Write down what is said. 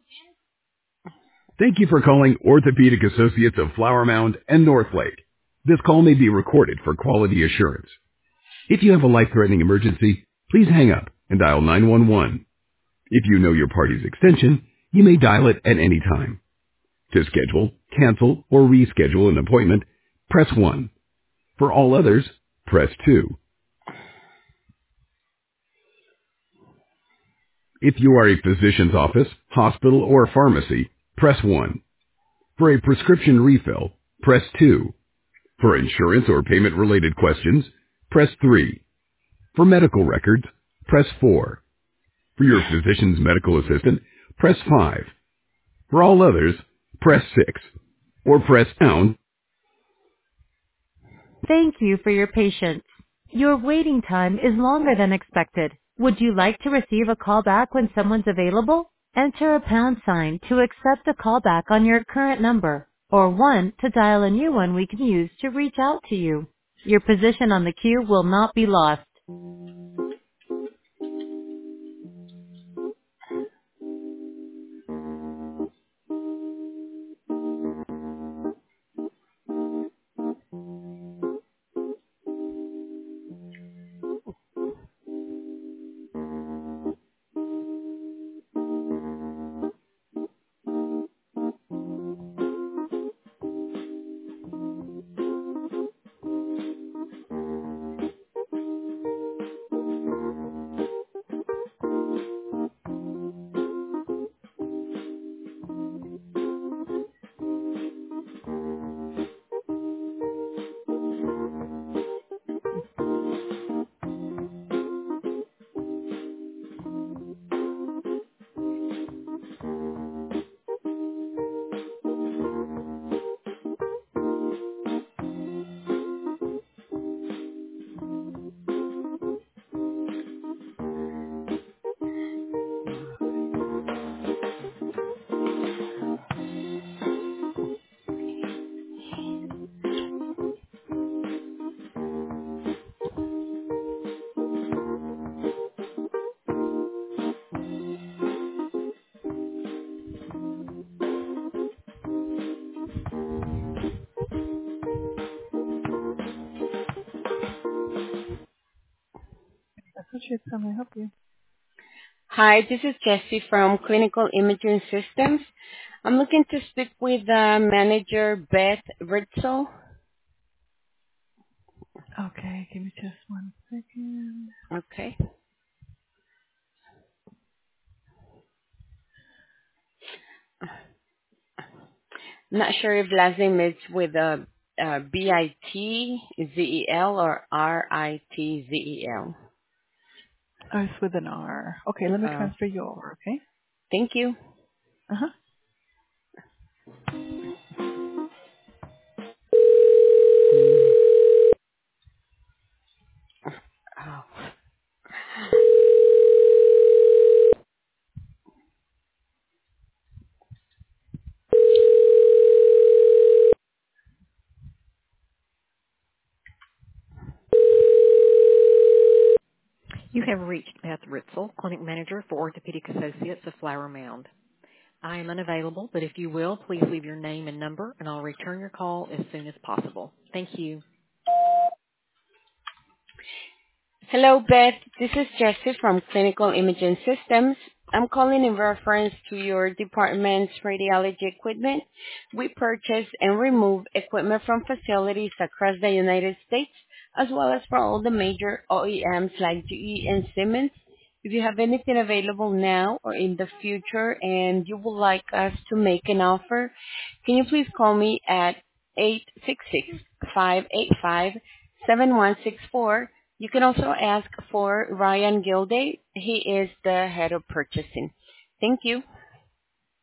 Thank you for calling Orthopedic Associates of Flower Mound and North Lake. This call may be recorded for quality assurance. If you have a life-threatening emergency, please hang up and dial 911. If you know your party's extension, you may dial it at any time. To schedule, cancel, or reschedule an appointment, press 1. For all others, press 2. If you are a physician's office, hospital, or pharmacy, press 1. For a prescription refill, press 2. For insurance or payment-related questions, press 3. For medical records, press 4. For your physician's medical assistant, press 5. For all others, press 6. Or press pound. Thank you for your patience. Your waiting time is longer than expected. Would you like to receive a call back when someone's available? Enter a pound sign to accept a call back on your current number, or 1 to dial a new one we can use to reach out to you. Your position on the queue will not be lost. Associates, how may I help you? Hi, this is Jessie from Clinical Imaging Systems. I'm looking to speak with manager Beth Ritzel. Okay, give me just 1 second. Okay. I'm not sure if last name is with B-I-T-Z-E-L or R-I-T-Z-E-L. Oh, it's with an R. Okay, let me transfer you over, okay? Thank you. Uh-huh. Oh. You have reached Beth Ritzel, Clinic Manager for Orthopedic Associates of Flower Mound. I am unavailable, but if you will, please leave your name and number, and I'll return your call as soon as possible. Thank you. Hello, Beth. This is Jessie from Clinical Imaging Systems. I'm calling in reference to your department's radiology equipment. We purchase and remove equipment from facilities across the United States, as well as for all the major OEMs like GE and Siemens. If you have anything available now or in the future and you would like us to make an offer, can you please call me at 866-585-7164. You can also ask for Ryan Gilday. He is the head of purchasing. Thank you.